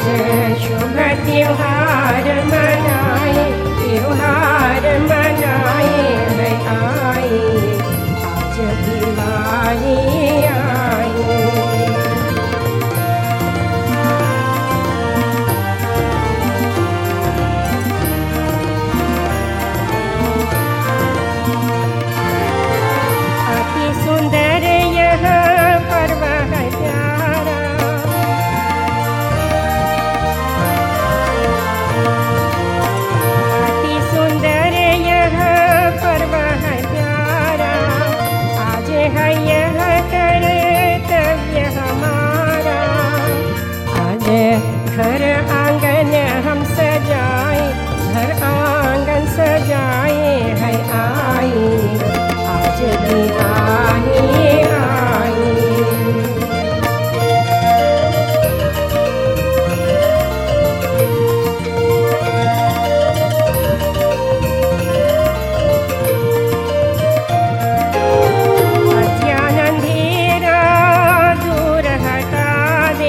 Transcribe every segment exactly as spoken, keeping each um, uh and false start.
शुभ त्योहार मनाए, त्योहार मनाए है आई, आज दिवाली आई। अति सुंदर यह पर्व है प्यारा, अति सुंदर यह पर्व है प्यारा, आज है यह कर्तव्य हमारा। आज घर आंगन हम सजाए, घर आंगन सजाए है आई, आज दिवाली आई। अज्ञान अंधेरा दूर हटा दे,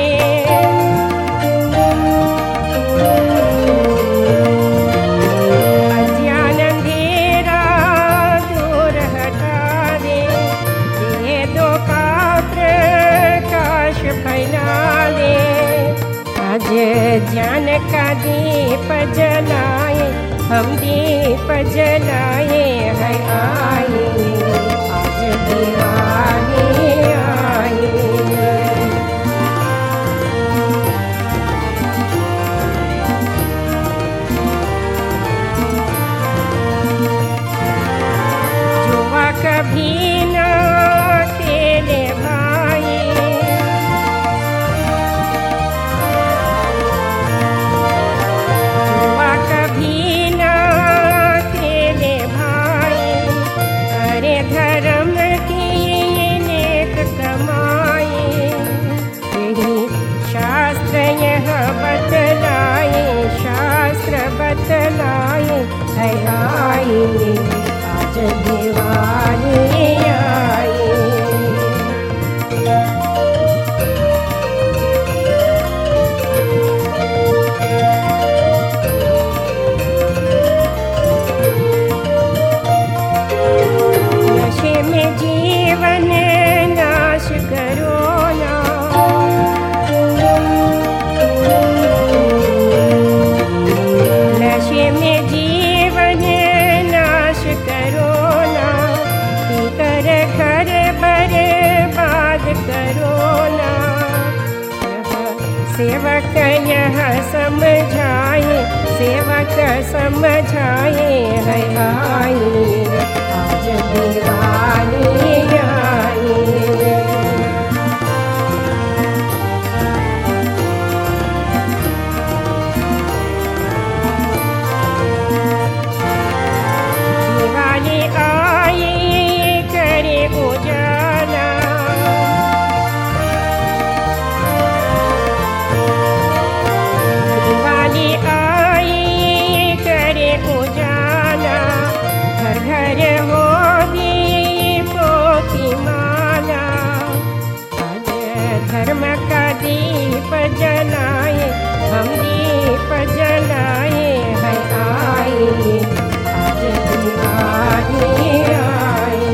अज्ञान अंधेरा दूर हटा दे, वेदों का प्रकाश फैला दे। आज ज्ञान का दीप जलाए, हम दीप जलाए है आई, आज दिवाली आई। जुआ कभी न खेले भाई, जुआ कभी न खेले भाई, अरे धर्म की नेक कमाई। यही शास्त्र यह बतलाए, शास्त्र बतलाए है आई, आज दिवाली आई। नशे में जीवन नाश करो ना, नशे में जीवन नाश करो ना, पीकर घर बर्बाद करो ना। सेवक यह समझाए, सेवक समझाए है आई, आज दिवाली आई। दिवाली आई करे उजाला, दिवाली आई करे उजाला, घर घर हो दीपों की माला। आज धर्म का दीप जलाए, हम दीप जलाए है आई, आज दिवाली आई।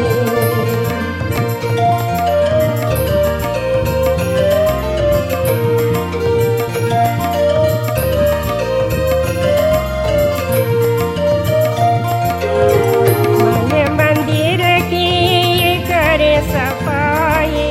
मन मंदिर की करे सफाई,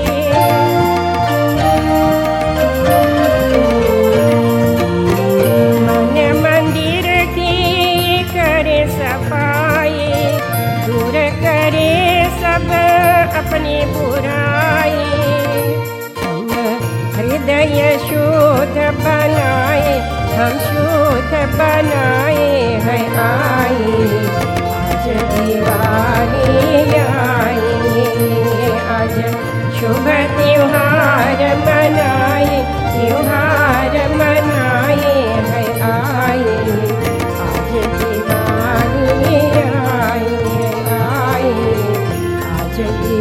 मन मंदिर की करे सफाई, दूर करे सब अपनी बुराई। हम हृदय शुद्ध बनाए, हम शुद्ध बनाए है आई, आज दिवाली आई। आज शुभ त्योहार मनाए, त्योहार मनाए है आई, आज दिवाली आई, आई आज